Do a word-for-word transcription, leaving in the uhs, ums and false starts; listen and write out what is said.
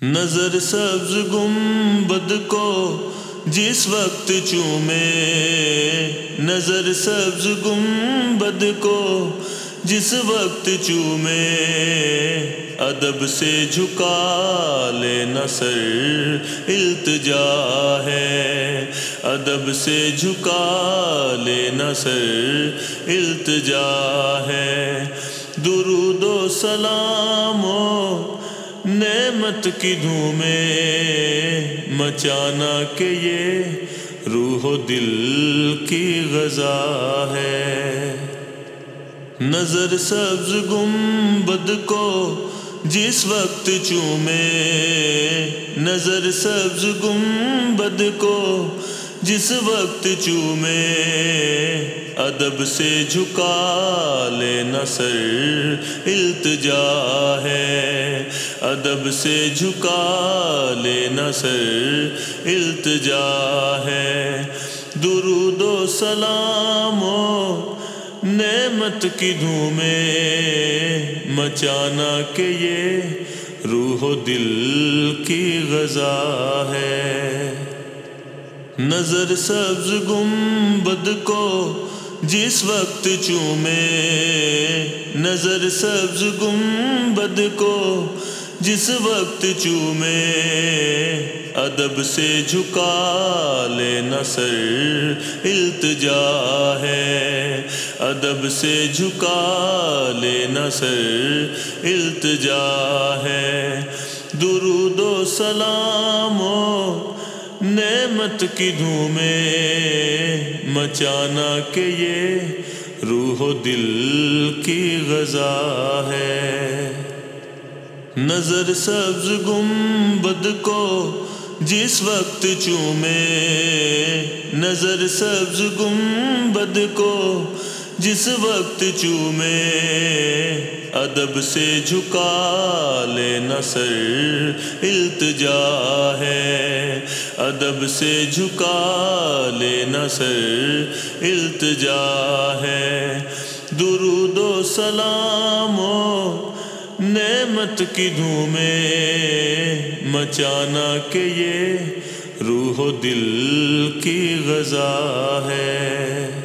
نظر سبز گنبد کو جس وقت چومے، نظر سبز گنبد کو جس وقت چومے، ادب سے جھکا لینا سر التجا ہے، ادب سے جھکا لینا سر التجا ہے۔ درود و سلام و نعمت کی دھومیں مچانا کہ یہ روح و دل کی غذا ہے۔ نظر سبز گنبد کو جس وقت چومے، نظر سبز گنبد کو جس وقت چومے، ادب سے جھکا لینا سر التجا ہے، ادب سے جھکا لینا سر التجا ہے۔ درود و سلام و نعمت کی دھومیں مچانا کہ یہ روح و دل کی غذا ہے۔ نظر سبز گنبد کو جس وقت چومے، نظر سبز گنبد کو جس وقت چومے، ادب سے جھکا لینا سر التجا ہے، ادب سے جھکا لینا سر التجا ہے۔ درود و سلام و نعمت کی دھومیں مچانا کہ یہ روح و دل کی غذا ہے۔ نظر سبز گنبد کو جس وقت چومے، نظر سبز گنبد کو جس وقت چومے، ادب سے جھکا لینا سر التجا ہے، ادب سے جھکا لینا سر التجا ہے۔ درود و سلام و نعمت کی دھومیں مچانا کہ یہ روح و دل کی غذا ہے۔